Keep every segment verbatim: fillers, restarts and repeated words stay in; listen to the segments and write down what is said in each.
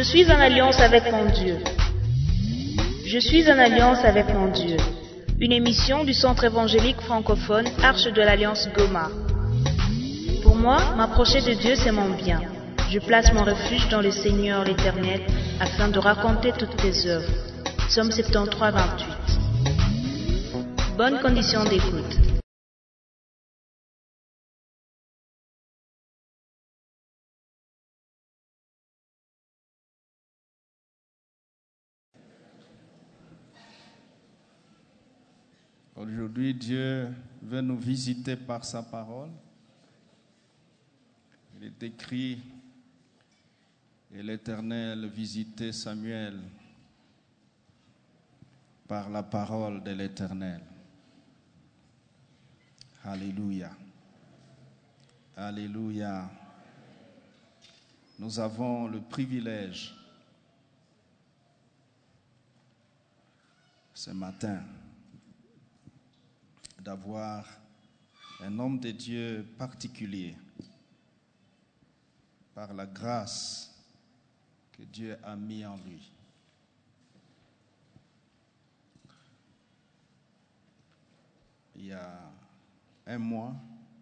suis en alliance avec mon Dieu. Je suis en alliance avec mon Dieu. Une émission du Centre évangélique francophone Arche de l'Alliance Goma. Pour moi, m'approcher de Dieu, c'est mon bien. Je place mon refuge dans le Seigneur l'Éternel afin de raconter toutes tes œuvres. Psaume soixante-treize, vingt-huit. Bonne condition d'écoute. Aujourd'hui, Dieu veut nous visiter par sa parole. Il est écrit, et l'Éternel visitait Samuel par la parole de l'Éternel. Alléluia. Alléluia. Nous avons le privilège ce matin d'avoir un homme de Dieu particulier par la grâce que Dieu a mis en lui. Il y a un mois,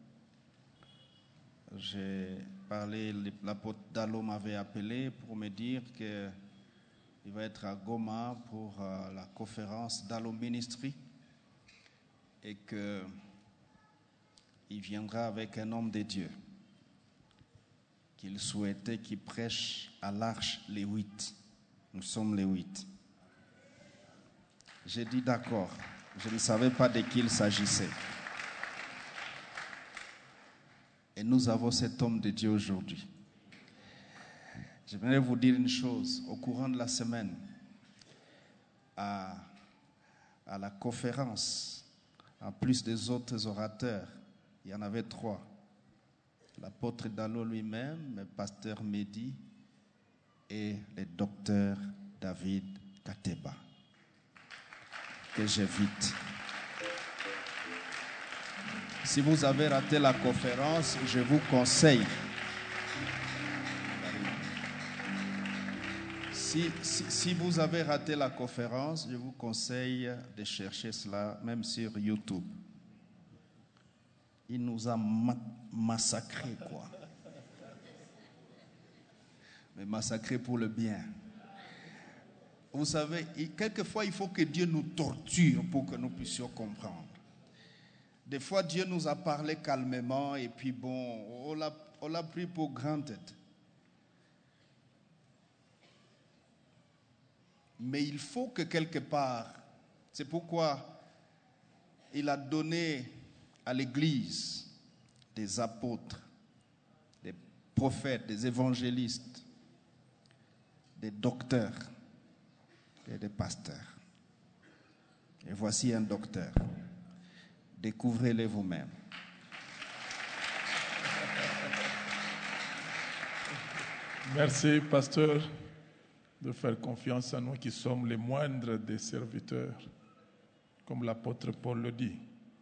j'ai parlé, l'apôtre Dalo m'avait appelé pour me dire qu'il va être à Goma pour la conférence Dalo Ministry et qu'il viendra avec un homme de Dieu qu'il souhaitait qu'il prêche à l'Arche les huit. Nous sommes les huit. J'ai dit d'accord. Je ne savais pas de qui il s'agissait. Et nous avons cet homme de Dieu aujourd'hui. J'aimerais vous dire une chose. Au courant de la semaine, à, à la conférence, en plus des autres orateurs, il y en avait trois. L'apôtre Dalo lui-même, le pasteur Mehdi et le docteur David Kateba, que j'invite. Si vous avez raté la conférence, je vous conseille. Si, si, si vous avez raté la conférence, je vous conseille de chercher cela même sur YouTube. Il nous a ma- massacrés, quoi. Mais massacrés pour le bien. Vous savez, quelquefois, il faut que Dieu nous torture pour que nous puissions comprendre. Des fois, Dieu nous a parlé calmement et puis bon, on l'a, on l'a pris pour granted. Mais il faut que quelque part, c'est pourquoi il a donné à l'Église des apôtres, des prophètes, des évangélistes, des docteurs et des pasteurs. Et voici un docteur. Découvrez-les vous-même. Merci, pasteur, de faire confiance à nous qui sommes les moindres des serviteurs, comme l'apôtre Paul le dit.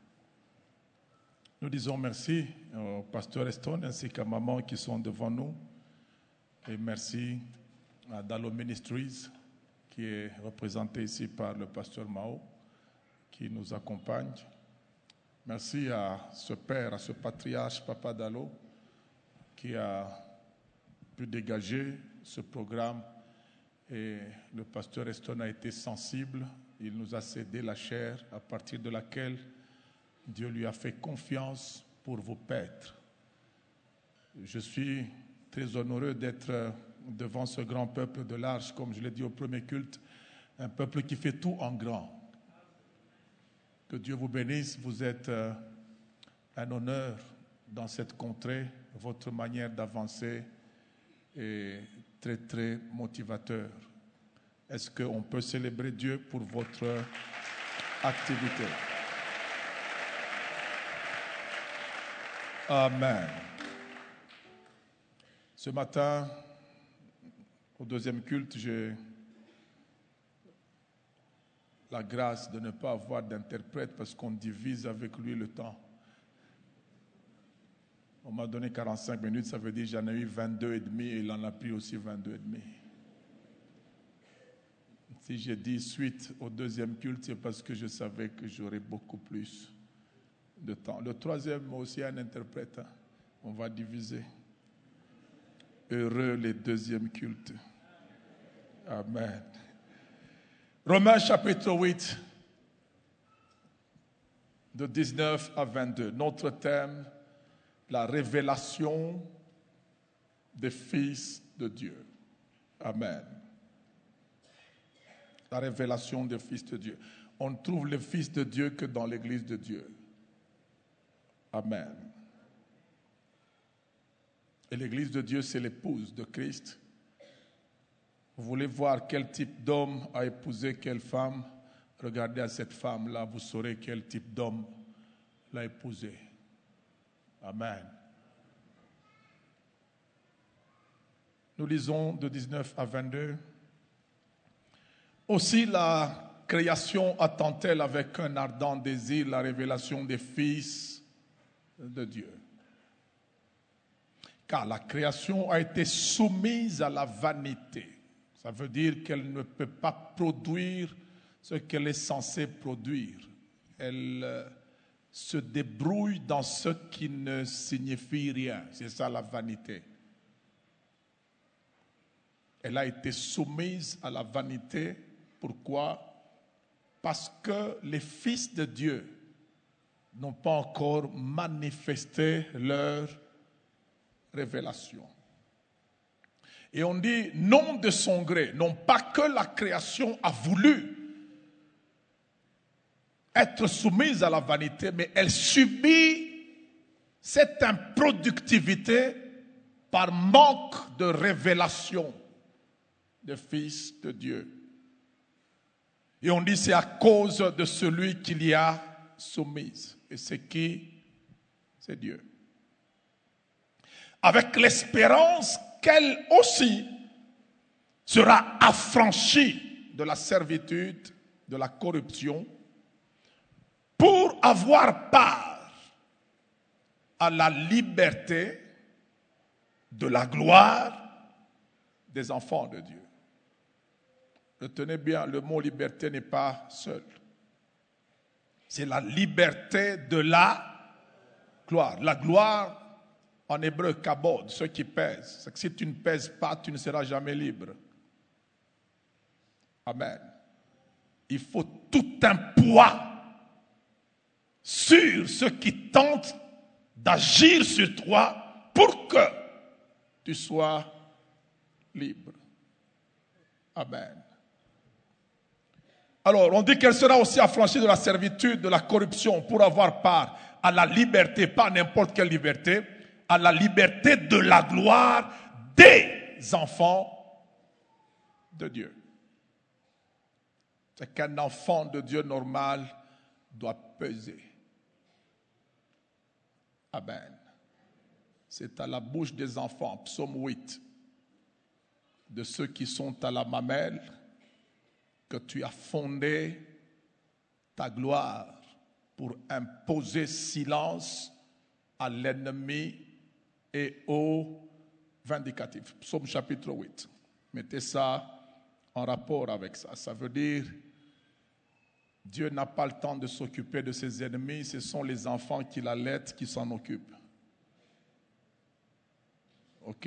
Nous disons merci au pasteur Eston ainsi qu'à maman qui sont devant nous. Et merci à Dalo Ministries qui est représenté ici par le pasteur Mao qui nous accompagne. Merci à ce père, à ce patriarche, Papa Dalo, qui a pu dégager ce programme. Et le pasteur Eston a été sensible. Il nous a cédé la chair à partir de laquelle Dieu lui a fait confiance pour vous paître. Je suis très honoreux d'être devant ce grand peuple de l'Arche, comme je l'ai dit au premier culte, un peuple qui fait tout en grand. Que Dieu vous bénisse, vous êtes euh, un honneur dans cette contrée. Votre manière d'avancer est très, très motivateur. Est-ce qu'on peut célébrer Dieu pour votre activité? Amen. Ce matin, au deuxième culte, j'ai la grâce de ne pas avoir d'interprète parce qu'on divise avec lui le temps. On m'a donné quarante-cinq minutes, ça veut dire que j'en ai eu vingt-deux et demi et il en a pris aussi vingt-deux et demi. Si j'ai dit suite au deuxième culte, c'est parce que je savais que j'aurais beaucoup plus de temps. Le troisième aussi un interprète. Hein. On va diviser. Heureux les deuxièmes cultes. Amen. Romains chapitre huit, de dix-neuf à vingt-deux. Notre thème, la révélation des fils de Dieu. Amen. La révélation des fils de Dieu. On ne trouve les fils de Dieu que dans l'église de Dieu. Amen. Et l'église de Dieu, c'est l'épouse de Christ. Vous voulez voir quel type d'homme a épousé quelle femme? Regardez à cette femme-là, vous saurez quel type d'homme l'a épousée. Amen. Nous lisons de dix-neuf à vingt-deux. Aussi la création attend-elle avec un ardent désir la révélation des fils de Dieu. Car la création a été soumise à la vanité. Ça veut dire qu'elle ne peut pas produire ce qu'elle est censée produire. Elle euh, se débrouille dans ce qui ne signifie rien. C'est ça la vanité. Elle a été soumise à la vanité. Pourquoi? Parce que les fils de Dieu n'ont pas encore manifesté leur révélation. Et on dit non de son gré, non pas que la création a voulu être soumise à la vanité, mais elle subit cette improductivité par manque de révélation des fils de Dieu. Et on dit c'est à cause de celui qui l'y a soumise. Et c'est qui? C'est Dieu. Avec l'espérance qu'elle aussi sera affranchie de la servitude, de la corruption, pour avoir part à la liberté de la gloire des enfants de Dieu. Retenez bien, le mot liberté n'est pas seul. C'est la liberté de la gloire. La gloire, en hébreu, kabod, ce qui pèse. C'est que si tu ne pèses pas, tu ne seras jamais libre. Amen. Il faut tout un poids sur ceux qui tentent d'agir sur toi pour que tu sois libre. Amen. Alors, on dit qu'elle sera aussi affranchie de la servitude, de la corruption, pour avoir part à la liberté, pas n'importe quelle liberté, à la liberté de la gloire des enfants de Dieu. C'est qu'un enfant de Dieu normal doit peser. Amen. C'est à la bouche des enfants, psaume huit, de ceux qui sont à la mamelle, que tu as fondé ta gloire pour imposer silence à l'ennemi et au vindicatif. Psaume chapitre huit. Mettez ça en rapport avec ça. Ça veut dire, Dieu n'a pas le temps de s'occuper de ses ennemis, ce sont les enfants qui l'allaitent qui s'en occupent. Ok?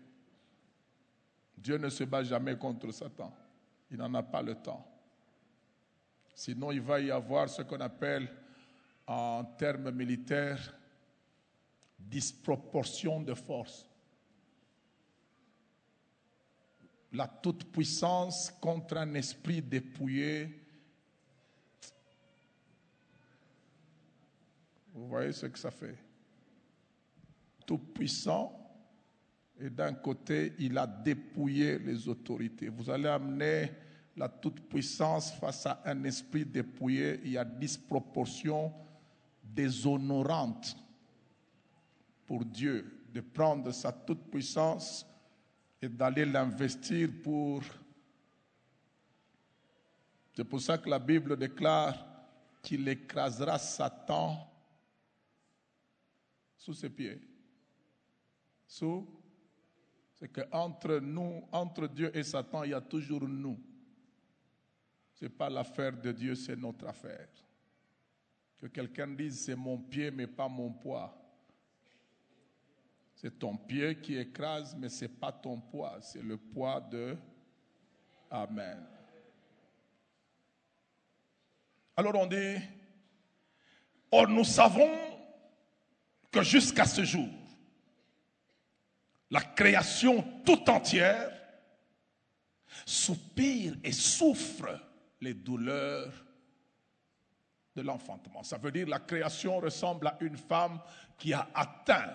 Dieu ne se bat jamais contre Satan. Il n'en a pas le temps. Sinon, il va y avoir ce qu'on appelle, en termes militaires, disproportion de force. La toute-puissance contre un esprit dépouillé. Vous voyez ce que ça fait? Tout-puissant. Et d'un côté, il a dépouillé les autorités. Vous allez amener la toute-puissance face à un esprit dépouillé. Il y a disproportion déshonorante pour Dieu de prendre sa toute-puissance et d'aller l'investir pour... C'est pour ça que la Bible déclare qu'il écrasera Satan sous ses pieds. Sous C'est qu'entre nous, entre Dieu et Satan, il y a toujours nous. Ce n'est pas l'affaire de Dieu, c'est notre affaire. Que quelqu'un dise c'est mon pied mais pas mon poids. C'est ton pied qui écrase mais ce n'est pas ton poids, c'est le poids de Amen. Alors on dit, or nous savons que jusqu'à ce jour, la création tout entière soupire et souffre les douleurs de l'enfantement. Ça veut dire que la création ressemble à une femme qui a atteint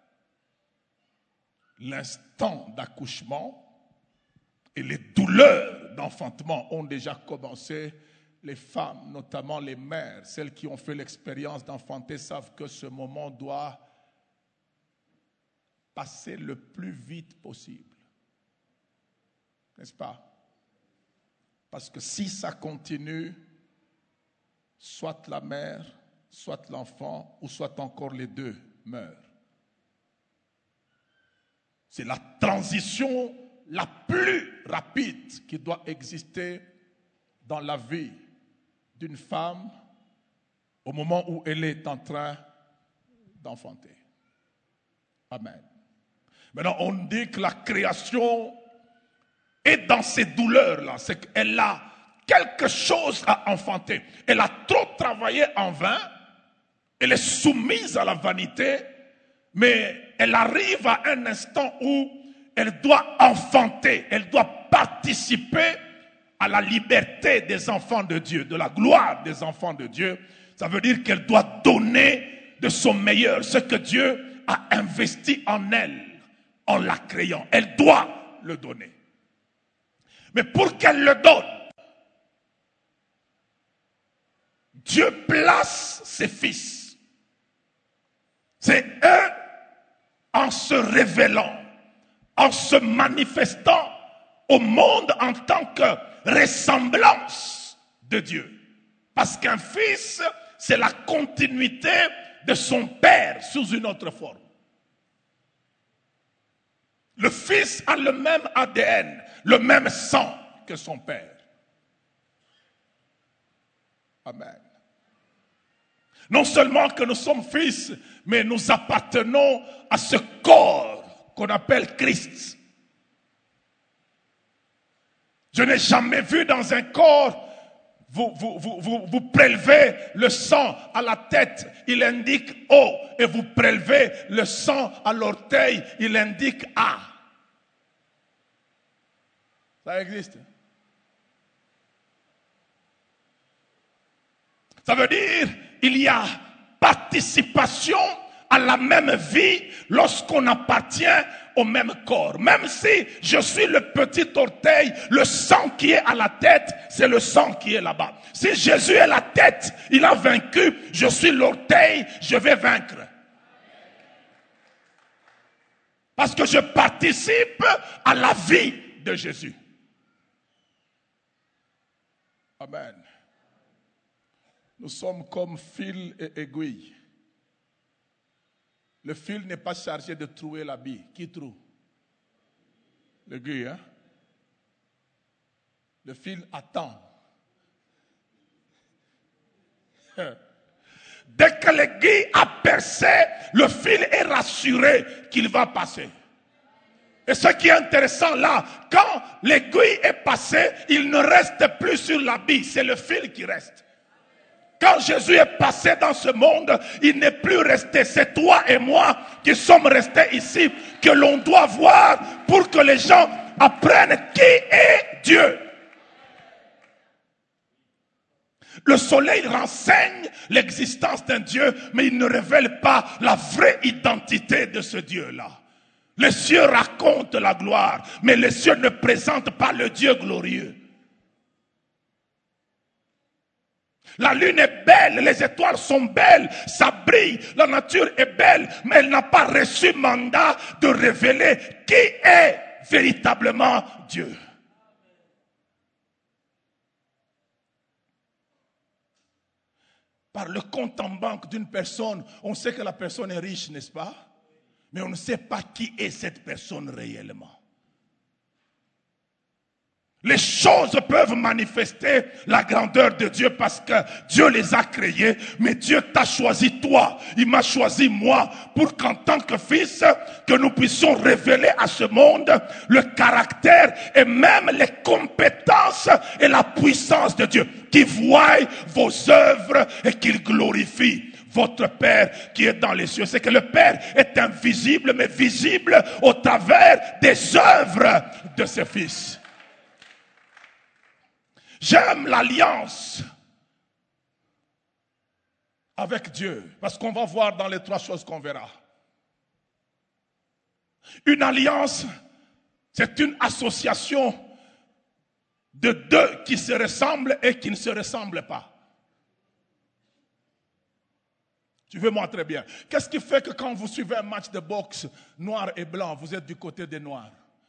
l'instant d'accouchement et les douleurs d'enfantement ont déjà commencé. Les femmes, notamment les mères, celles qui ont fait l'expérience d'enfanter, savent que ce moment doit passer le plus vite possible. N'est-ce pas? Parce que si ça continue, soit la mère, soit l'enfant, ou soit encore les deux meurent. C'est la transition la plus rapide qui doit exister dans la vie d'une femme au moment où elle est en train d'enfanter. Amen. Maintenant, on dit que la création est dans ces douleurs-là. C'est qu'elle a quelque chose à enfanter. Elle a trop travaillé en vain. Elle est soumise à la vanité. Mais elle arrive à un instant où elle doit enfanter. Elle doit participer à la liberté des enfants de Dieu, de la gloire des enfants de Dieu. Ça veut dire qu'elle doit donner de son meilleur, ce que Dieu a investi en elle, en la créant. Elle doit le donner. Mais pour qu'elle le donne, Dieu place ses fils. C'est eux, en se révélant, en se manifestant au monde en tant que ressemblance de Dieu. Parce qu'un fils, c'est la continuité de son père sous une autre forme. Le fils a le même A D N, le même sang que son père. Amen. Non seulement que nous sommes fils, mais nous appartenons à ce corps qu'on appelle Christ. Je n'ai jamais vu dans un corps, vous, vous, vous, vous, vous prélevez le sang à la tête, il indique O, et vous prélevez le sang à l'orteil, il indique A. Ça existe. Ça veut dire il y a participation à la même vie lorsqu'on appartient au même corps. Même si je suis le petit orteil, le sang qui est à la tête, c'est le sang qui est là-bas. Si Jésus est la tête, il a vaincu, je suis l'orteil, je vais vaincre. Parce que je participe à la vie de Jésus. Amen. Nous sommes comme fil et aiguille. Le fil n'est pas chargé de trouer la bille. Qui trouve? L'aiguille, hein? Le fil attend. Dès que l'aiguille a percé, le fil est rassuré qu'il va passer. Et ce qui est intéressant là, quand l'aiguille est passée, il ne reste plus sur la bille, c'est le fil qui reste. Quand Jésus est passé dans ce monde, il n'est plus resté. C'est toi et moi qui sommes restés ici, que l'on doit voir pour que les gens apprennent qui est Dieu. Le soleil renseigne l'existence d'un Dieu, mais il ne révèle pas la vraie identité de ce Dieu-là. Les cieux racontent la gloire, mais les cieux ne présentent pas le Dieu glorieux. La lune est belle, les étoiles sont belles, ça brille, la nature est belle, mais elle n'a pas reçu mandat de révéler qui est véritablement Dieu. Par le compte en banque d'une personne, on sait que la personne est riche, n'est-ce pas? Mais on ne sait pas qui est cette personne réellement. Les choses peuvent manifester la grandeur de Dieu parce que Dieu les a créées, mais Dieu t'a choisi toi, il m'a choisi moi, pour qu'en tant que fils, que nous puissions révéler à ce monde le caractère et même les compétences et la puissance de Dieu, qui voie vos œuvres et qu'il glorifie votre Père qui est dans les cieux. C'est que le Père est invisible, mais visible au travers des œuvres de ses fils. J'aime l'alliance avec Dieu, parce qu'on va voir dans les trois choses qu'on verra. Une alliance, c'est une association de deux qui se ressemblent et qui ne se ressemblent pas. Tu veux moi très bien. Qu'est-ce qui fait que quand vous suivez un match de boxe noir et blanc, vous êtes du côté des noirs?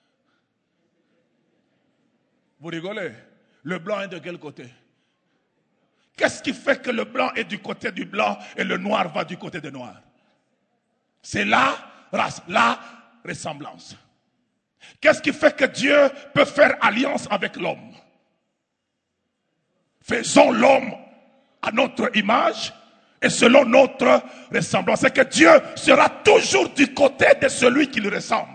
Vous rigolez? Le blanc est de quel côté? Qu'est-ce qui fait que le blanc est du côté du blanc et le noir va du côté des noirs? C'est la race, la ressemblance. Qu'est-ce qui fait que Dieu peut faire alliance avec l'homme? Faisons l'homme à notre image et selon notre ressemblance. C'est que Dieu sera toujours du côté de celui qui lui ressemble.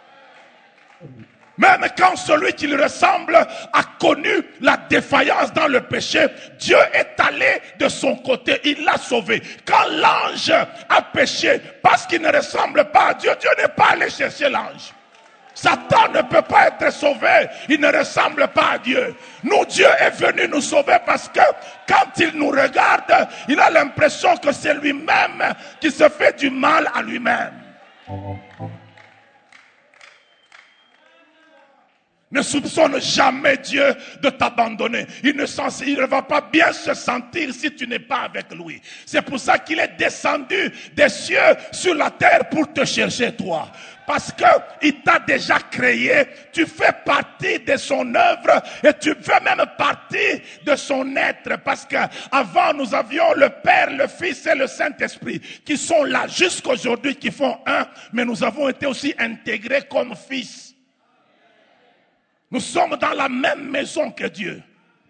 Même quand celui qui lui ressemble a connu la défaillance dans le péché, Dieu est allé de son côté, il l'a sauvé. Quand l'ange a péché parce qu'il ne ressemble pas à Dieu, Dieu n'est pas allé chercher l'ange. Satan ne peut pas être sauvé, il ne ressemble pas à Dieu. Nous, Dieu est venu nous sauver parce que quand il nous regarde, il a l'impression que c'est lui-même qui se fait du mal à lui-même. Ne soupçonne jamais Dieu de t'abandonner. Il ne, sens, il ne va pas bien se sentir si tu n'es pas avec lui. C'est pour ça qu'il est descendu des cieux sur la terre pour te chercher toi. Parce qu'il t'a déjà créé, tu fais partie de son œuvre et tu fais même partie de son être. Parce qu'avant nous avions le Père, le Fils et le Saint-Esprit qui sont là jusqu'aujourd'hui, qui font un, mais nous avons été aussi intégrés comme fils. Nous sommes dans la même maison que Dieu.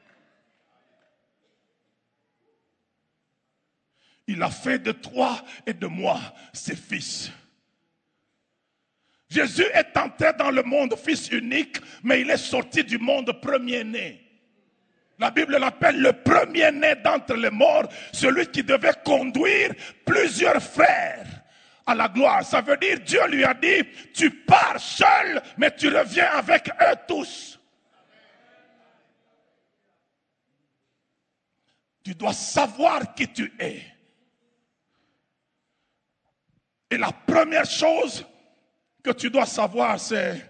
Il a fait de toi et de moi ses fils. Jésus est entré dans le monde fils unique, mais il est sorti du monde premier-né. La Bible l'appelle le premier-né d'entre les morts, celui qui devait conduire plusieurs frères à la gloire. Ça veut dire, Dieu lui a dit, tu pars seul, mais tu reviens avec eux tous. Tu dois savoir qui tu es. Et la première chose que tu dois savoir, c'est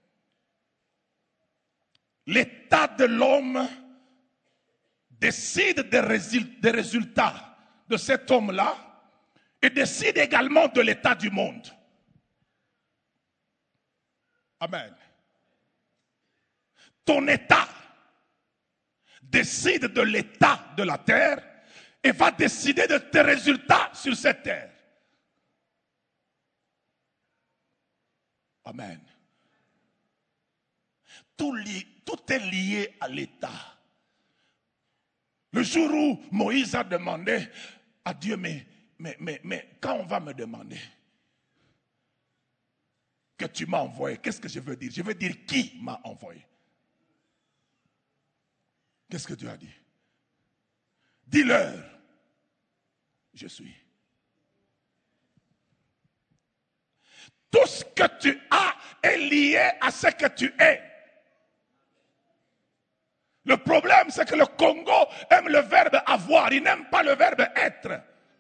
l'état de l'homme décide des résultats de cet homme-là et décide également de l'état du monde. Amen. Ton état décide de l'état de la terre et va décider de tes résultats sur cette terre. Amen. Tout, li, tout est lié à l'état. Le jour où Moïse a demandé à Dieu, mais, mais, mais, mais quand on va me demander que tu m'as envoyé, qu'est-ce que je veux dire? Je veux dire qui m'a envoyé. Qu'est-ce que Dieu a dit? Dis-leur, je suis. Tout ce que tu as est lié à ce que tu es. Le problème, c'est que le Congo aime le verbe avoir, il n'aime pas le verbe être.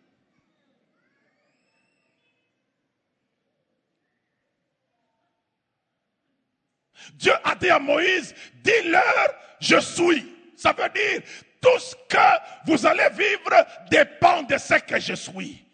Dieu a dit à Moïse, dis-leur, je suis. Ça veut dire, tout ce que vous allez vivre dépend de ce que je suis.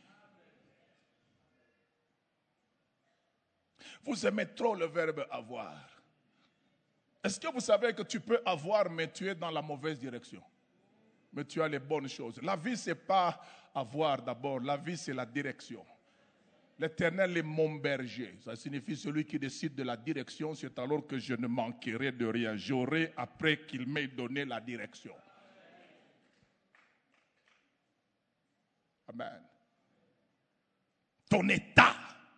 Vous aimez trop le verbe avoir. Est-ce que vous savez que tu peux avoir, mais tu es dans la mauvaise direction? Mais tu as les bonnes choses. La vie, ce n'est pas avoir d'abord. La vie, c'est la direction. L'Éternel est mon berger. Ça signifie celui qui décide de la direction, c'est alors que je ne manquerai de rien. J'aurai après qu'il m'ait donné la direction. Amen. Ton état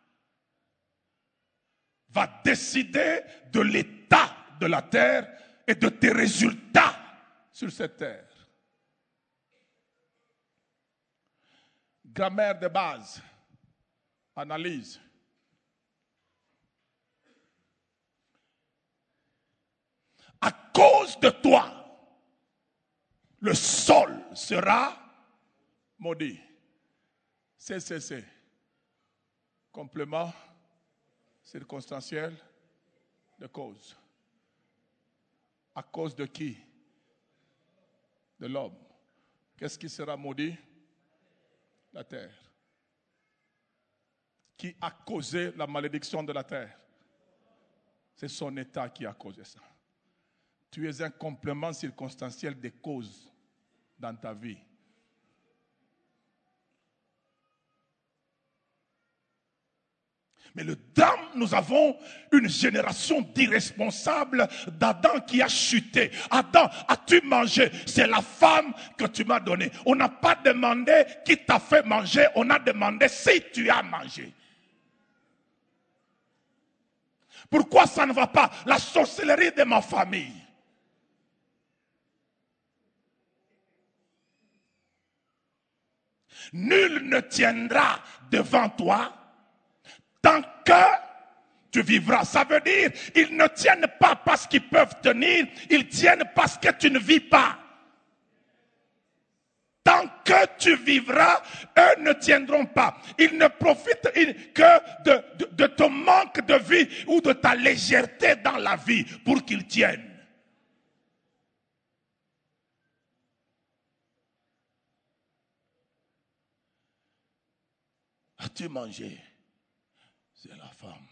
va décider de l'état de la terre et de tes résultats sur cette terre. Grammaire de base. Analyse. À cause de toi, le sol sera maudit. C C C. Complément circonstanciel de cause. À cause de qui? De l'homme. Qu'est-ce qui sera maudit? La terre. Qui a causé la malédiction de la terre? C'est son état qui a causé ça. Tu es un complément circonstanciel des causes dans ta vie. Mais le drame, nous avons une génération d'irresponsables d'Adam qui a chuté. Adam, as-tu mangé? C'est la femme que tu m'as donnée. On n'a pas demandé qui t'a fait manger, on a demandé si tu as mangé. Pourquoi ça ne va pas? La sorcellerie de ma famille. Nul ne tiendra devant toi tant que tu vivras. Ça veut dire, ils ne tiennent pas parce qu'ils peuvent tenir, ils tiennent parce que tu ne vis pas. Tant que tu vivras, eux ne tiendront pas. Ils ne profitent que de, de, de ton manque de vie ou de ta légèreté dans la vie pour qu'ils tiennent. As-tu mangé? C'est la femme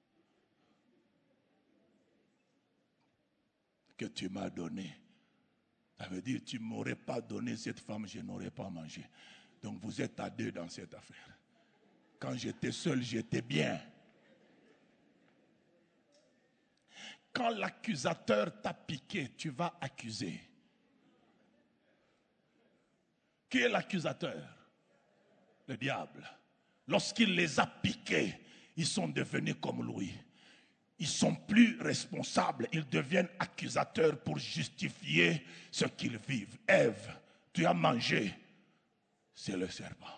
que tu m'as donnée. Ça veut dire, tu ne m'aurais pas donné cette femme, je n'aurais pas mangé. Donc vous êtes à deux dans cette affaire. Quand j'étais seul, j'étais bien. Quand l'accusateur t'a piqué, tu vas accuser. Qui est l'accusateur? Le diable. Lorsqu'il les a piqués, ils sont devenus comme lui. Ils sont plus responsables, ils deviennent accusateurs pour justifier ce qu'ils vivent. Ève, tu as mangé, c'est le serpent.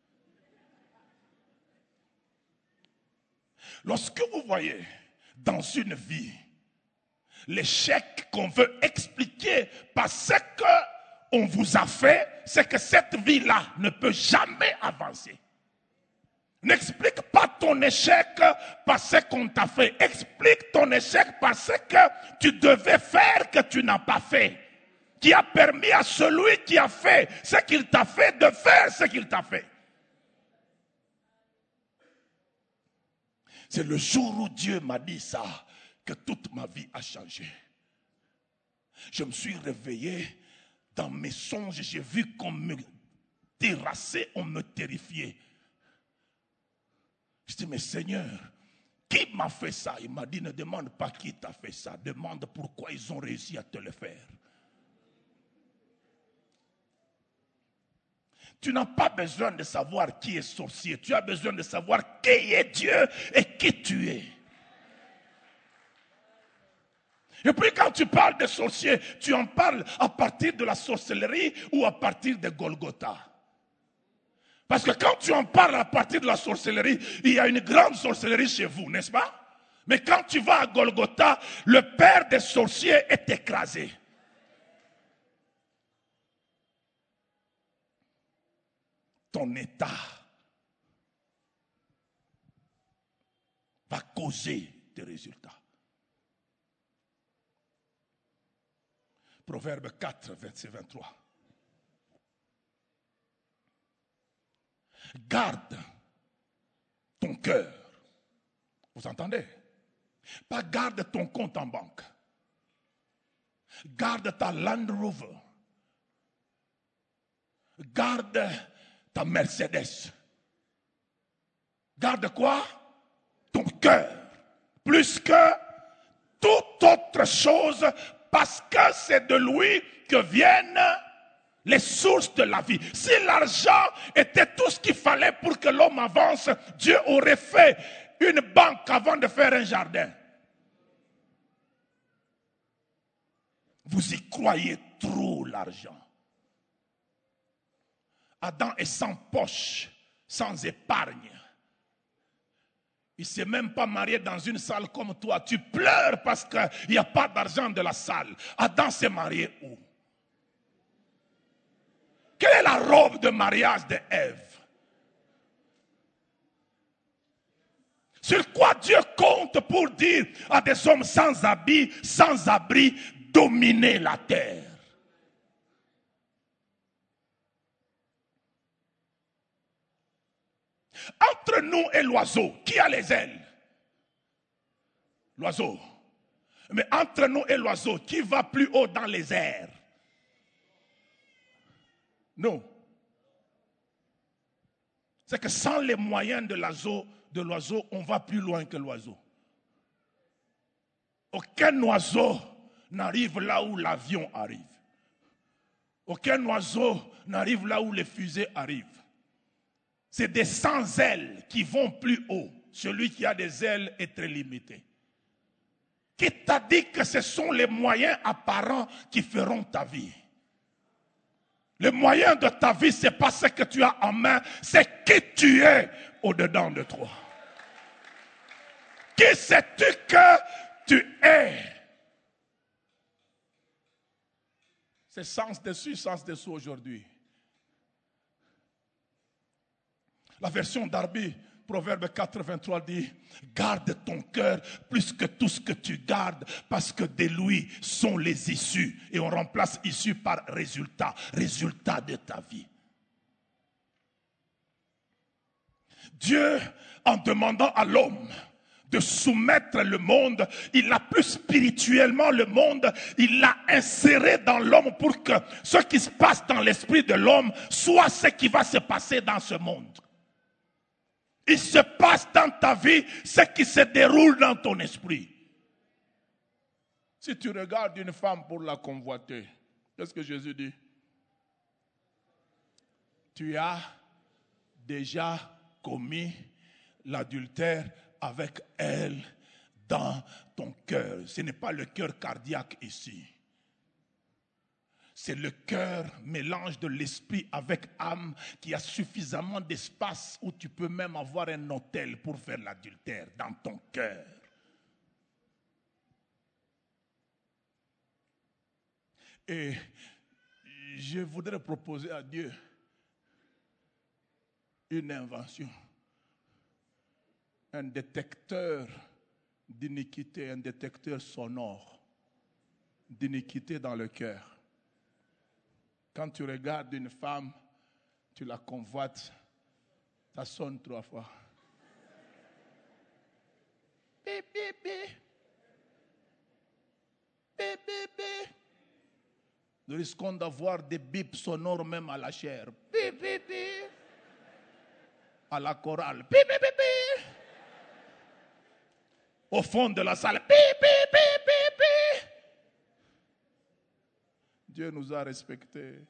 Lorsque vous voyez dans une vie l'échec qu'on veut expliquer parce qu'on vous a fait, c'est que cette vie-là ne peut jamais avancer. N'explique pas ton échec parce qu'on t'a fait. Explique ton échec parce que tu devais faire que tu n'as pas fait. Qui a permis à celui qui a fait ce qu'il t'a fait de faire ce qu'il t'a fait. C'est le jour où Dieu m'a dit ça que toute ma vie a changé. Je me suis réveillé dans mes songes, j'ai vu qu'on me terrassait, on me terrifiait. Je dis, mais Seigneur, qui m'a fait ça? Il m'a dit, ne demande pas qui t'a fait ça. Demande pourquoi ils ont réussi à te le faire. Tu n'as pas besoin de savoir qui est sorcier. Tu as besoin de savoir qui est Dieu et qui tu es. Et puis quand tu parles de sorcier, tu en parles à partir de la sorcellerie ou à partir de Golgotha. Parce que quand tu en parles à partir de la sorcellerie, il y a une grande sorcellerie chez vous, n'est-ce pas? Mais quand tu vas à Golgotha, le père des sorciers est écrasé. Ton état va causer des résultats. Proverbe quatre, verset vingt-trois. Garde ton cœur. Vous entendez? Pas garde ton compte en banque. Garde ta Land Rover. Garde ta Mercedes. Garde quoi? Ton cœur. Plus que toute autre chose, parce que c'est de lui que viennent les sources de la vie. Si l'argent était tout ce qu'il fallait pour que l'homme avance, Dieu aurait fait une banque avant de faire un jardin. Vous y croyez trop, l'argent. Adam est sans poche, sans épargne. Il ne s'est même pas marié dans une salle comme toi. Tu pleures parce qu'il n'y a pas d'argent de la salle. Adam s'est marié où? Quelle est la robe de mariage de Ève? Sur quoi Dieu compte pour dire à des hommes sans habits, sans abri, dominer la terre? Entre nous et l'oiseau, qui a les ailes? L'oiseau. Mais entre nous et l'oiseau, qui va plus haut dans les airs? Nous. C'est que sans les moyens de l'oiseau, de l'oiseau, on va plus loin que l'oiseau. Aucun oiseau n'arrive là où l'avion arrive. Aucun oiseau n'arrive là où les fusées arrivent. C'est des sans ailes qui vont plus haut. Celui qui a des ailes est très limité. Qui t'a dit que ce sont les moyens apparents qui feront ta vie? Le moyen de ta vie, ce n'est pas ce que tu as en main, c'est qui tu es au-dedans de toi. Qui sais-tu que tu es? C'est sens dessus, sens dessous aujourd'hui. La version d'Arby, Proverbe quatre-vingt-trois dit, garde ton cœur plus que tout ce que tu gardes, parce que de lui sont les issues. Et on remplace issue par résultat, résultat de ta vie. Dieu, en demandant à l'homme de soumettre le monde, il a plus spirituellement le monde, il l'a inséré dans l'homme pour que ce qui se passe dans l'esprit de l'homme soit ce qui va se passer dans ce monde. Il se passe dans ta vie ce qui se déroule dans ton esprit. Si tu regardes une femme pour la convoiter, qu'est-ce que Jésus dit? Tu as déjà commis l'adultère avec elle dans ton cœur. Ce n'est pas le cœur cardiaque ici. C'est le cœur, mélange de l'esprit avec âme, qui a suffisamment d'espace où tu peux même avoir un hôtel pour faire l'adultère dans ton cœur. Et je voudrais proposer à Dieu une invention. Un détecteur d'iniquité, un détecteur sonore d'iniquité dans le cœur. Quand tu regardes une femme, tu la convoites, ça sonne trois fois. Bip, bip, bip. Bip, bip, bip. Nous risquons d'avoir des bips sonores même à la chair. Bip, bip, bip. À la chorale. Bip, bip, bip, bip. Au fond de la salle. Bip, bip, bip, bip, bip. Dieu nous a respectés.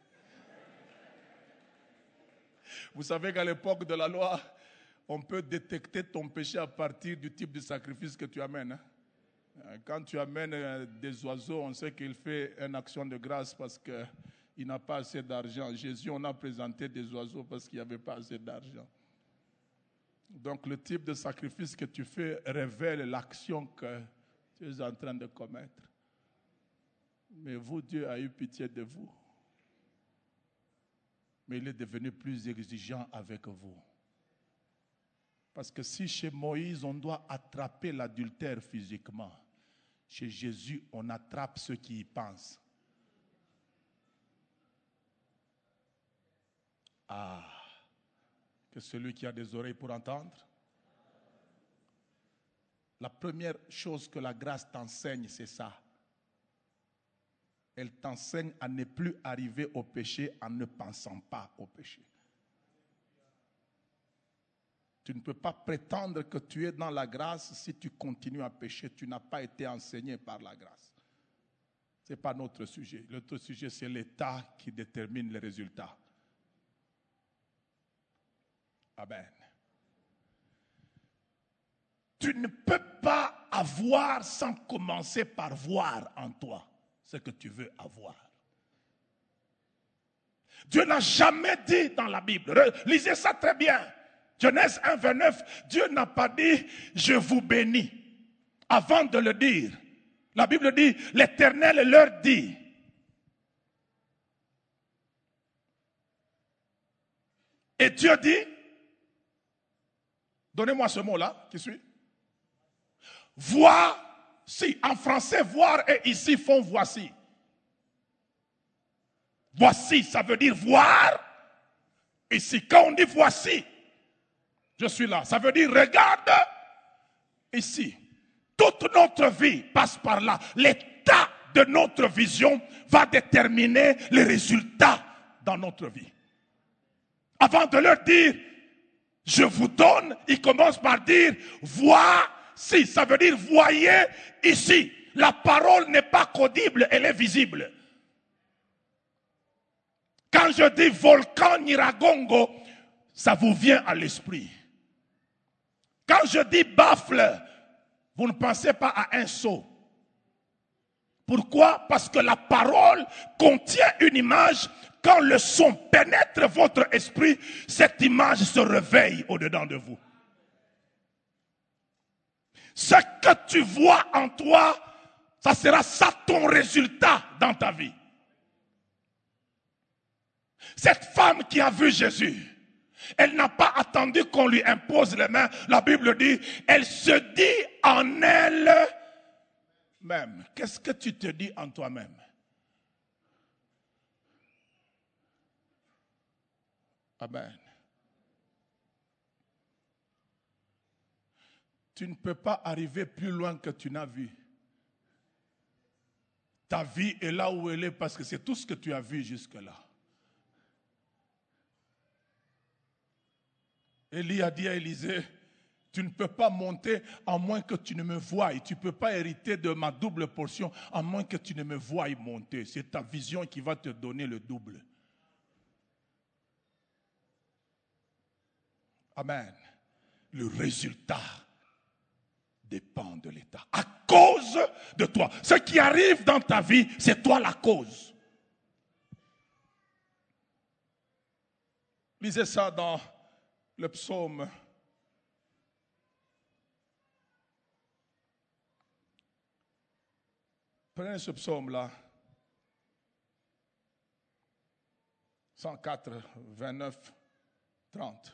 Vous savez qu'à l'époque de la loi, on peut détecter ton péché à partir du type de sacrifice que tu amènes. Quand tu amènes des oiseaux, on sait qu'il fait une action de grâce parce qu'il n'a pas assez d'argent. Jésus, on a présenté des oiseaux parce qu'il n'y avait pas assez d'argent. Donc le type de sacrifice que tu fais révèle l'action que tu es en train de commettre. Mais vous, Dieu a eu pitié de vous. Mais il est devenu plus exigeant avec vous. Parce que si chez Moïse, on doit attraper l'adultère physiquement, chez Jésus, on attrape ceux qui y pensent. Ah, que celui qui a des oreilles pour entendre. La première chose que la grâce t'enseigne, c'est ça. Elle t'enseigne à ne plus arriver au péché en ne pensant pas au péché. Tu ne peux pas prétendre que tu es dans la grâce si tu continues à pécher. Tu n'as pas été enseigné par la grâce. Ce n'est pas notre sujet. Notre sujet, c'est l'état qui détermine les résultats. Amen. Tu ne peux pas avoir sans commencer par voir en toi ce que tu veux avoir. Dieu n'a jamais dit dans la Bible, lisez ça très bien, Genèse un, vingt-neuf, Dieu n'a pas dit « je vous bénis » avant de le dire. La Bible dit « l'Éternel leur dit ». Et Dieu dit, donnez-moi ce mot-là qui suit. Voici, en français, voir et ici font voici. Voici, ça veut dire voir. Ici, quand on dit voici, je suis là. Ça veut dire regarde ici. Toute notre vie passe par là. L'état de notre vision va déterminer les résultats dans notre vie. Avant de leur dire, je vous donne, il commence par dire, voici, ça veut dire voyez ici. La parole n'est pas qu'audible, elle est visible. Quand je dis volcan Nyiragongo, ça vous vient à l'esprit. Quand je dis baffle, vous ne pensez pas à un seau. Pourquoi? Parce que la parole contient une image. Quand le son pénètre votre esprit, cette image se réveille au-dedans de vous. Ce que tu vois en toi, ça sera ça ton résultat dans ta vie. Cette femme qui a vu Jésus, elle n'a pas attendu qu'on lui impose les mains. La Bible dit, elle se dit en elle-même. Qu'est-ce que tu te dis en toi-même? Amen. Tu ne peux pas arriver plus loin que tu n'as vu. Ta vie est là où elle est parce que c'est tout ce que tu as vu jusque-là. Élie a dit à Élisée, tu ne peux pas monter à moins que tu ne me voies. Tu ne peux pas hériter de ma double portion à moins que tu ne me voies monter. C'est ta vision qui va te donner le double. Amen. Le résultat dépend de l'état. À cause de toi. Ce qui arrive dans ta vie, c'est toi la cause. Lisez ça dans le psaume Prenez ce psaume-là. cent quatre, vingt-neuf, trente.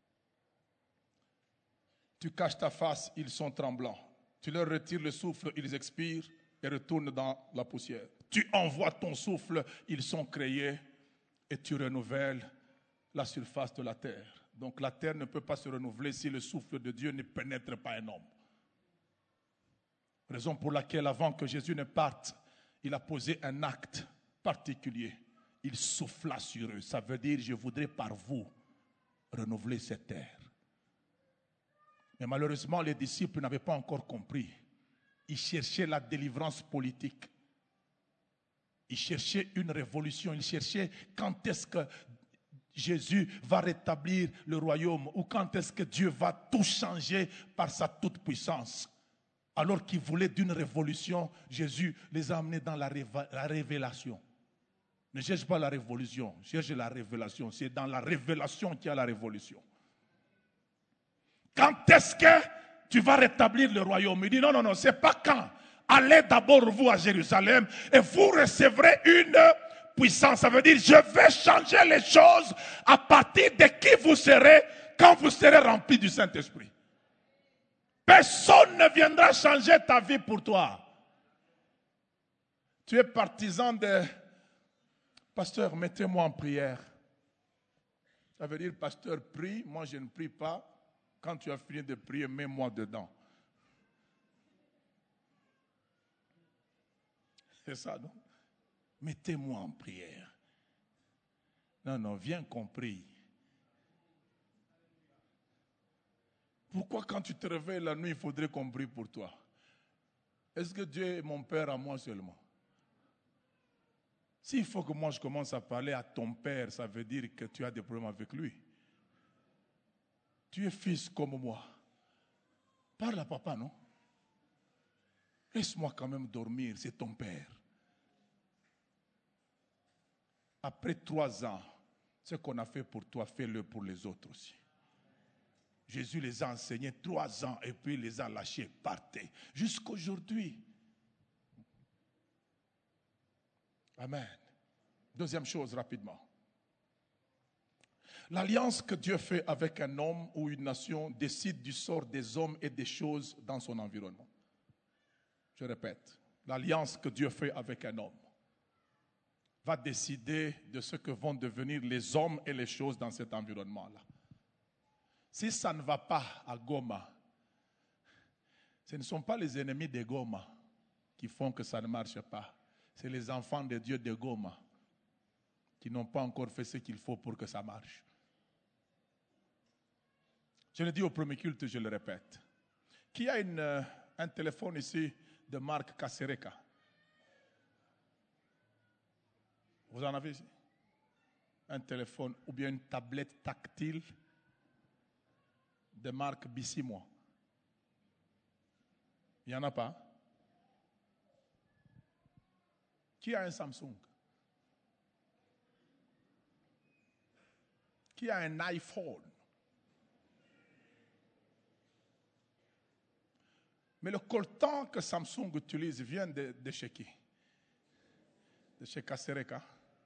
Tu caches ta face, ils sont tremblants. Tu leur retires le souffle, ils expirent et retournent dans la poussière. Tu envoies ton souffle, ils sont créés et tu renouvelles la surface de la terre. Donc la terre ne peut pas se renouveler si le souffle de Dieu ne pénètre pas un homme. Raison pour laquelle avant que Jésus ne parte, il a posé un acte particulier. Il souffla sur eux. Ça veut dire, je voudrais par vous renouveler cette terre. Mais malheureusement, les disciples n'avaient pas encore compris. Ils cherchaient la délivrance politique. Ils cherchaient une révolution. Ils cherchaient quand est-ce que Jésus va rétablir le royaume ou quand est-ce que Dieu va tout changer par sa toute-puissance. Alors qu'ils voulaient d'une révolution, Jésus les a amenés dans la, réva- la révélation. Ne cherche pas la révolution, cherche la révélation. C'est dans la révélation qu'il y a la révolution. Quand est-ce que tu vas rétablir le royaume? Il dit non, non, non, c'est pas quand. Allez d'abord vous à Jérusalem et vous recevrez une puissance. Ça veut dire je vais changer les choses à partir de qui vous serez quand vous serez remplis du Saint-Esprit. Personne ne viendra changer ta vie pour toi. Tu es partisan de pasteur, mettez-moi en prière. Ça veut dire pasteur prie, moi je ne prie pas. Quand tu as fini de prier, mets-moi dedans. C'est ça, non? Mettez-moi en prière. Non, non, viens qu'on prie. pourquoi quand tu te réveilles la nuit, il faudrait qu'on prie pour toi? Est-ce que Dieu est mon Père à moi seulement? S'il faut que moi je commence à parler à ton Père, ça veut dire que tu as des problèmes avec lui. Tu es fils comme moi. Parle à papa, non? Laisse-moi quand même dormir, c'est ton Père. Après trois ans, ce qu'on a fait pour toi, fais-le pour les autres aussi. Jésus les a enseignés trois ans et puis les a lâchés, partez. Jusqu'aujourd'hui. Amen. Deuxième chose, rapidement. L'alliance que Dieu fait avec un homme ou une nation décide du sort des hommes et des choses dans son environnement. Je répète, l'alliance que Dieu fait avec un homme va décider de ce que vont devenir les hommes et les choses dans cet environnement-là. Si ça ne va pas à Goma, ce ne sont pas les ennemis de Goma qui font que ça ne marche pas. C'est les enfants de Dieu de Goma qui n'ont pas encore fait ce qu'il faut pour que ça marche. Je le dis au premier culte, je le répète. Qui a une, euh, un téléphone ici de marque Kasereka? Vous en avez ici? Un téléphone ou bien une tablette tactile de marque Bissimo? Il n'y en a pas? Qui a un Samsung? Qui a un iPhone? Mais le coltan que Samsung utilise vient de, de chez qui? De chez Kasereka.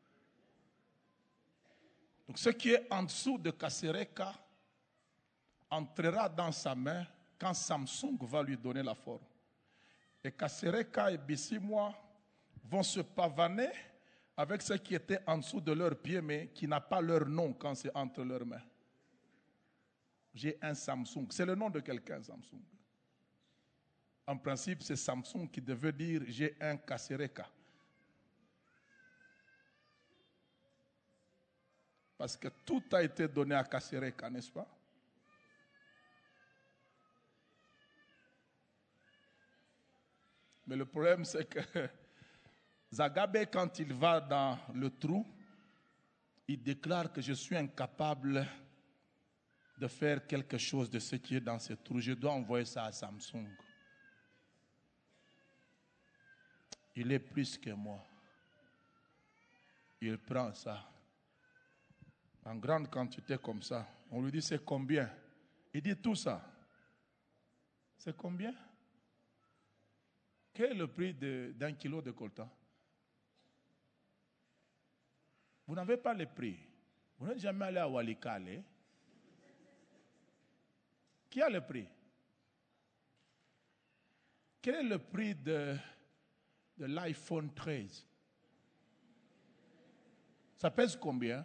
Donc ce qui est en dessous de Kasereka entrera dans sa main quand Samsung va lui donner la forme. Et Kasereka et Bissimo vont se pavaner avec ce qui était en dessous de leurs pieds, mais qui n'a pas leur nom quand c'est entre leurs mains. J'ai un Samsung. C'est le nom de quelqu'un, Samsung. En principe, c'est Samsung qui devait dire « j'ai un Kasereka ». Parce que tout a été donné à Kasereka, n'est-ce pas? Mais le problème, c'est que Zagabe, quand il va dans le trou, il déclare que je suis incapable de faire quelque chose de ce qui est dans ce trou. Je dois envoyer ça à Samsung. Il est plus que moi. Il prend ça. En grande quantité comme ça. On lui dit c'est combien? Il dit tout ça. C'est combien? Quel est le prix de, d'un kilo de coltan? Vous n'avez pas le prix. Vous n'êtes jamais allé à Walikale. Qui a le prix? Quel est le prix de, de l'iPhone treize? Ça pèse combien?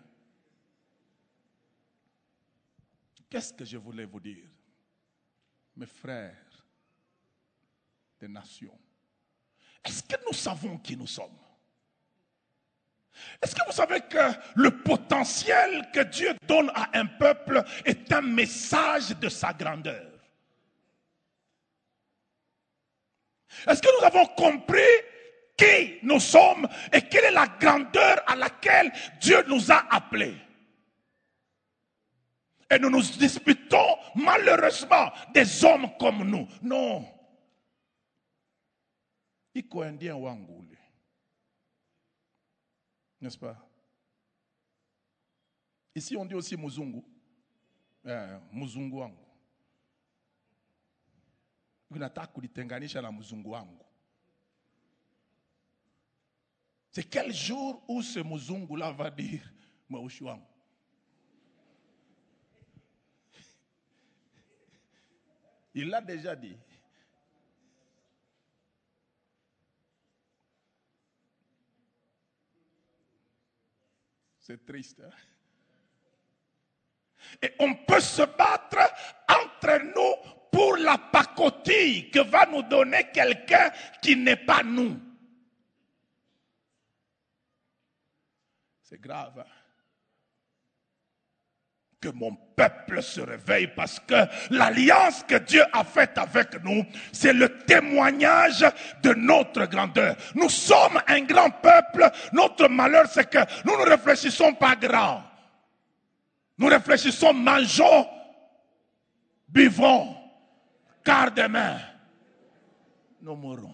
Qu'est-ce que je voulais vous dire, mes frères des nations? Est-ce que nous savons qui nous sommes? Est-ce que vous savez que le potentiel que Dieu donne à un peuple est un message de sa grandeur? Est-ce que nous avons compris qui nous sommes et quelle est la grandeur à laquelle Dieu nous a appelés? Et nous nous disputons malheureusement des hommes comme nous. Non. Iko indien wangu. N'est-ce pas? Ici on dit aussi muzungu. Eh, muzungu wangu. Unataka kulitenganisha na muzungu wangu. C'est quel jour où ce muzungu là va dire mweusi wangu? Il l'a déjà dit. C'est triste. Hein? Et on peut se battre entre nous pour la pacotille que va nous donner quelqu'un qui n'est pas nous. C'est grave. Hein? que mon peuple se réveille, parce que l'alliance que Dieu a faite avec nous, c'est le témoignage de notre grandeur. Nous sommes un grand peuple. Notre malheur, c'est que nous ne réfléchissons pas grand. Nous réfléchissons, mangeons, buvons, car demain, nous mourrons.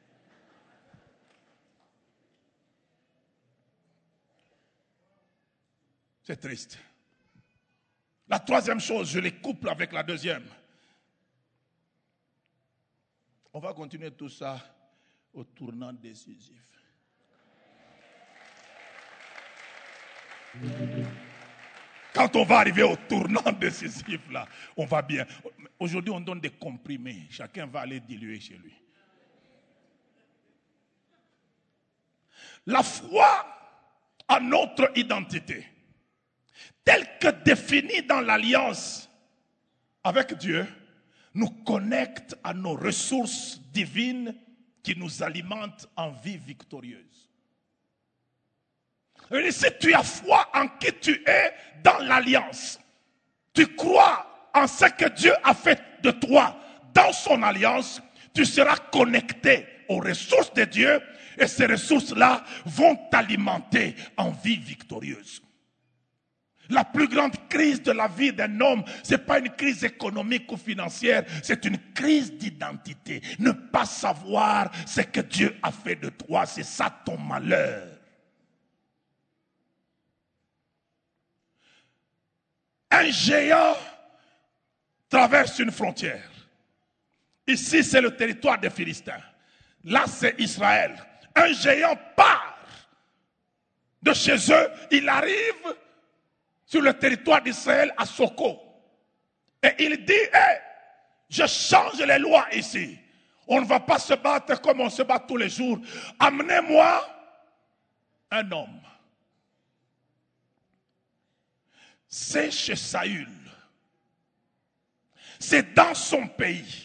C'est triste. La troisième chose, je les couple avec la deuxième. On va continuer tout ça au tournant décisif. Quand on va arriver au tournant décisif, là, on va bien. Aujourd'hui, on donne des comprimés. Chacun va aller diluer chez lui. La foi a notre identité, telle que définie dans l'alliance avec Dieu, nous connecte à nos ressources divines qui nous alimentent en vie victorieuse. Et si tu as foi en qui tu es dans l'alliance, tu crois en ce que Dieu a fait de toi dans son alliance, tu seras connecté aux ressources de Dieu et ces ressources-là vont t'alimenter en vie victorieuse. La plus grande crise de la vie d'un homme, ce n'est pas une crise économique ou financière, c'est une crise d'identité. Ne pas savoir ce que Dieu a fait de toi, c'est ça ton malheur. Un géant traverse une frontière. Ici, c'est le territoire des Philistins. Là, c'est Israël. Un géant part de chez eux, il arrive sur le territoire d'Israël à Soko. Et il dit, hey, je change les lois ici. On ne va pas se battre comme on se bat tous les jours. Amenez-moi un homme. C'est chez Saül. C'est dans son pays.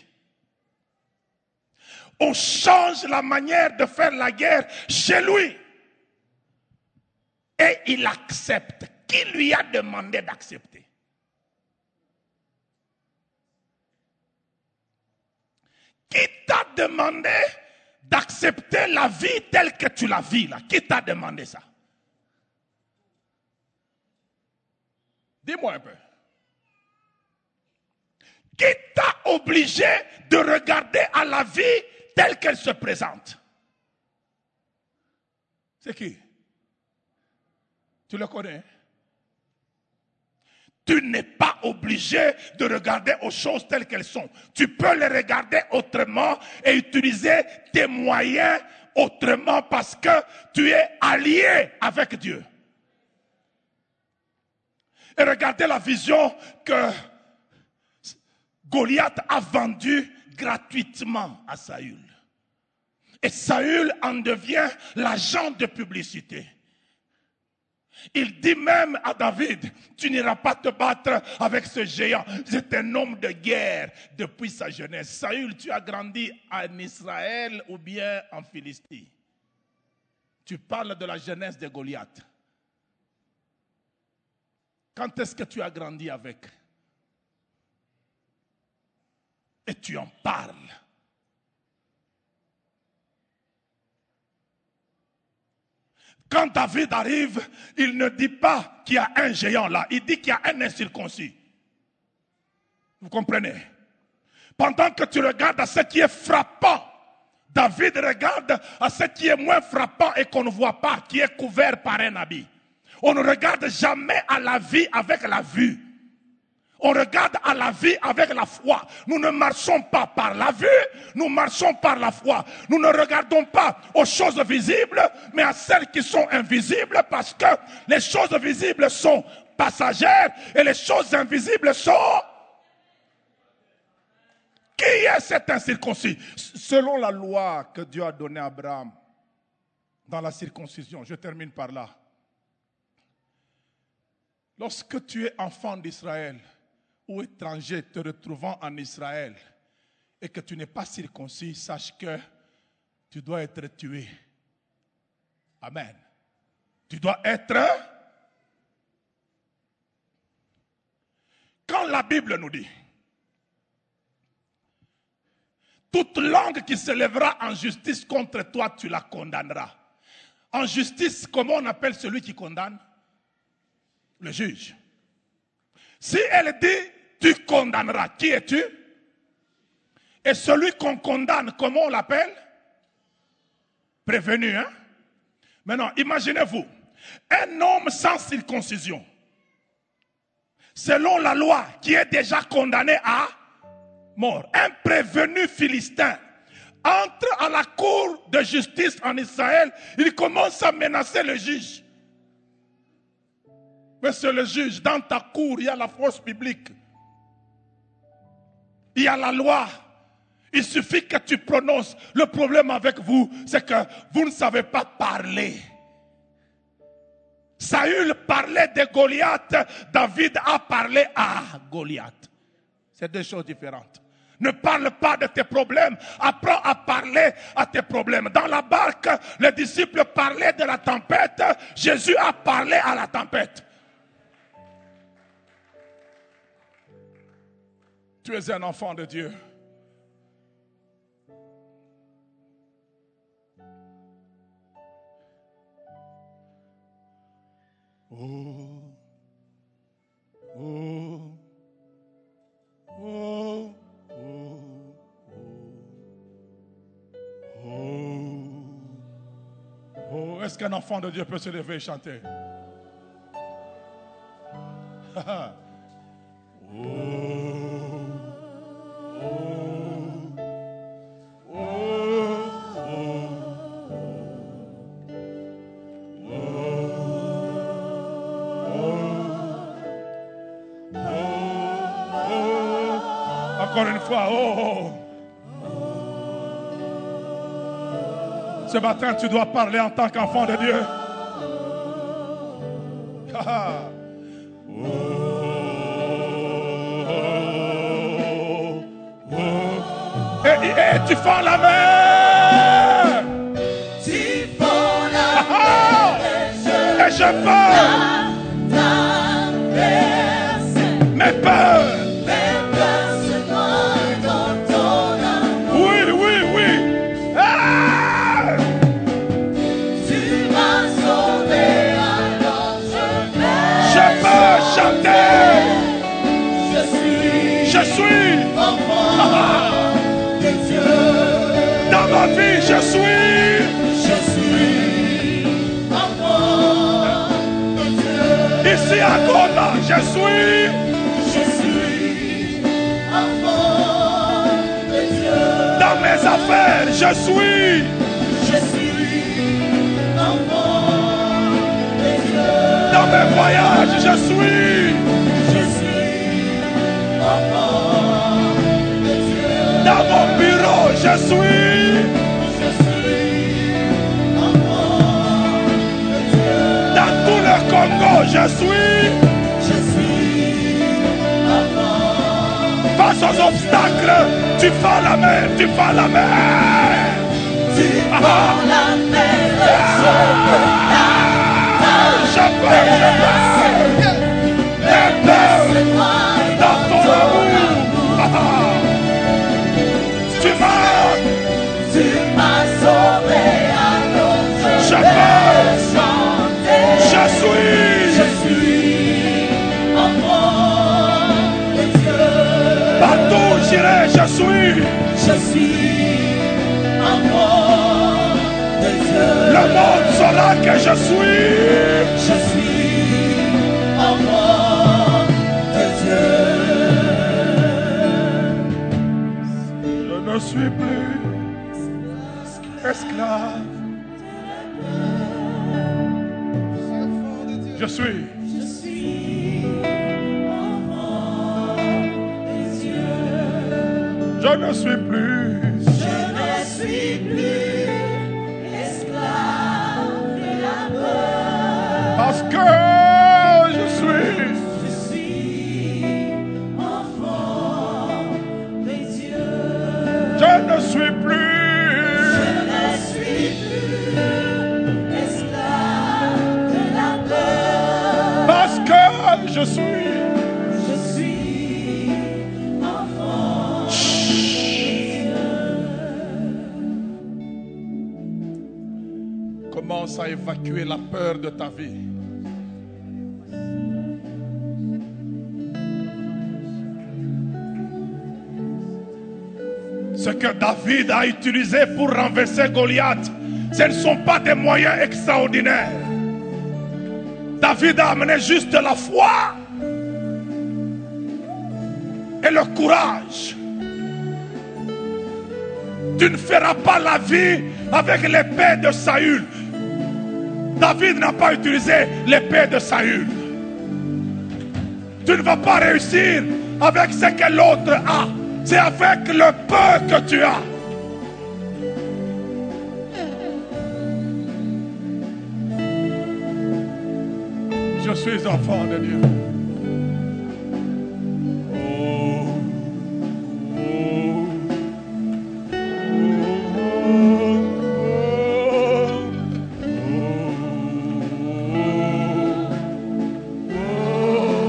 On change la manière de faire la guerre chez lui. Et il accepte. Qui lui a demandé d'accepter? Qui t'a demandé d'accepter la vie telle que tu la vis là? Qui t'a demandé ça? Dis-moi un peu. Qui t'a obligé de regarder à la vie telle qu'elle se présente? C'est qui? Tu le connais? Tu n'es pas obligé de regarder aux choses telles qu'elles sont. Tu peux les regarder autrement et utiliser tes moyens autrement parce que tu es allié avec Dieu. Et regardez la vision que Goliath a vendue gratuitement à Saül. Et Saül en devient l'agent de publicité. Il dit même à David, tu n'iras pas te battre avec ce géant. C'est un homme de guerre depuis sa jeunesse. Saül, tu as grandi en Israël ou bien en Philistie? Tu parles de la jeunesse de Goliath. Quand est-ce que tu as grandi avec? Et tu en parles. Quand David arrive, il ne dit pas qu'il y a un géant là. Il dit qu'il y a un incirconcis. Vous comprenez? Pendant que tu regardes à ce qui est frappant, David regarde à ce qui est moins frappant et qu'on ne voit pas, qui est couvert par un habit. On ne regarde jamais à la vie avec la vue. On regarde à la vie avec la foi. Nous ne marchons pas par la vue, nous marchons par la foi. Nous ne regardons pas aux choses visibles, mais à celles qui sont invisibles, parce que les choses visibles sont passagères et les choses invisibles sont... Qui est cet incirconcis? Selon la loi que Dieu a donnée à Abraham, dans la circoncision, je termine par là. Lorsque tu es enfant d'Israël, ou étranger te retrouvant en Israël et que tu n'es pas circoncis, sache que tu dois être tué. Amen. Tu dois être... quand la Bible nous dit toute langue qui se lèvera en justice contre toi, tu la condamneras. En justice, comment on appelle celui qui condamne? Le juge. Si elle dit, tu condamneras, qui es-tu? Et celui qu'on condamne, comment on l'appelle? Prévenu, hein? Maintenant, imaginez-vous, un homme sans circoncision, selon la loi, qui est déjà condamné à mort. Un prévenu philistin entre à la cour de justice en Israël, il commence à menacer le juge. Monsieur le juge, dans ta cour, il y a la force publique. Il y a la loi. Il suffit que tu prononces. Le problème avec vous, c'est que vous ne savez pas parler. Saül parlait de Goliath, David a parlé à Goliath. C'est deux choses différentes. Ne parle pas de tes problèmes, apprends à parler à tes problèmes. Dans la barque, les disciples parlaient de la tempête, Jésus a parlé à la tempête. Tu es un enfant de Dieu. Oh, oh, oh, oh, oh, oh. Est-ce qu'un enfant de Dieu peut se lever et chanter? oh, Encore une fois, oh, oh. Ce matin, tu dois parler en tant qu'enfant de Dieu. oh, oh. Et, et, et tu fends la main. Tu fends la main. Et je veux mes peurs. Je suis enfant de Dieu. Dans ma vie, je suis. Je suis enfant de Dieu. Ici à Goma, je suis. Je suis enfant de Dieu. Dans mes affaires, je suis. Je suis enfant de Dieu. Dans mes voyages, je suis. Dans mon bureau, je suis. Je suis enfant de Dieu. Dans tout le Congo, je suis. Je suis enfant. Face aux obstacles, tu fends la main, tu fends la main. Tu fends ah. la main, ah. Je peux, je peux. Et peux dans ton amour. Ah. Tu m'as, tu m'as sauvé, alors je, je peux chanter. Je suis, je suis enfant de Dieu. Partout j'irai, je suis, je suis enfant de Dieu. Le monde saura que je suis, je suis enfant de Dieu. Je ne suis plus esclave. Je suis. Je suis enfant de Dieu. Je ne suis plus. Je ne suis plus esclave de la peur. Parce que je suis. Je suis enfant de Dieu. Je ne suis plus. Je ne suis plus esclave de la peur. Parce que je suis. Je suis commence à évacuer la peur de ta vie. Ce que David a utilisé pour renverser Goliath, ce ne sont pas des moyens extraordinaires. David a amené juste la foi et le courage. Tu ne feras pas la vie avec l'épée de Saül. David n'a pas utilisé l'épée de Saül. Tu ne vas pas réussir avec ce que l'autre a. C'est avec le peu que tu as. Je suis enfant de Dieu. Oh, oh, oh,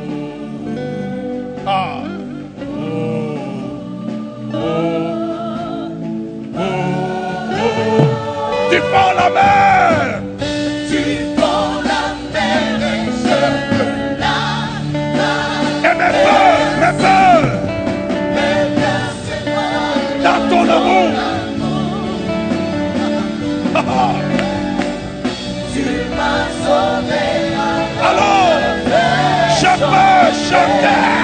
oh, ah. Tu fends la mer. Tu fends la mer et je la Et mes peurs, mes peurs, dans ton amour. Ah, ah. Tu m'as sauvé. Alors, je peux chanter.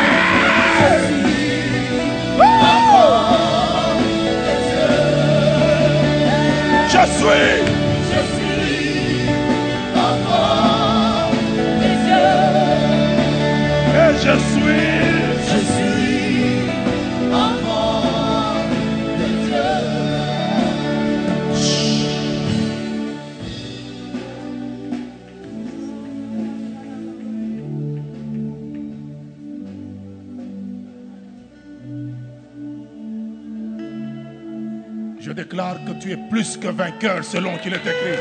Je suis, Je suis enfant des dieux. et je suis, Je suis enfant des dieux. je déclare que tu es plus que vainqueur selon qu'il est écrit.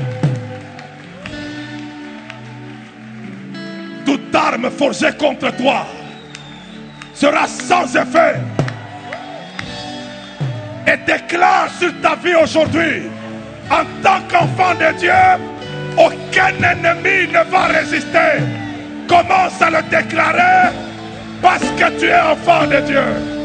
Toute arme forgée contre toi sera sans effet. Et déclare sur ta vie aujourd'hui, en tant qu'enfant de Dieu, aucun ennemi ne va résister. Commence à le déclarer parce que tu es enfant de Dieu.